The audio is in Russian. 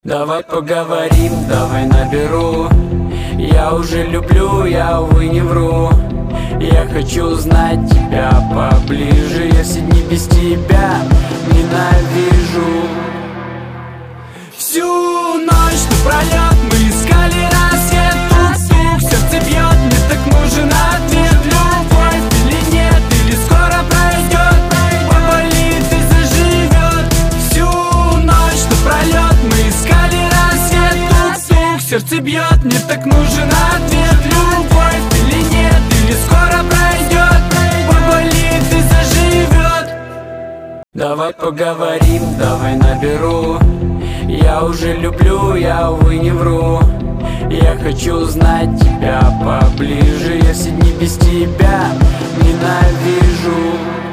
Давай поговорим, давай наберу. Я уже люблю, я, увы, не вру. Я хочу узнать тебя поближе. Я все дни без тебя ненавижу. Всю ночь напролёт мы искали рассвет. Тук-тук, сердце бьет, мне так нужен ответ. Любовь или нет, или скоро пройдет, поболит и заживет. Всю ночь напролёт мы искали рассвет. Тук-тук, сердце бьет, мне так нужен ответ. Любовь или нет, или скоро пройдет, поболит и заживет. Давай поговорим, давай наберу. Я уже люблю, я, увы, не вру. Я хочу узнать тебя поближе. Я все дни без тебя ненавижу.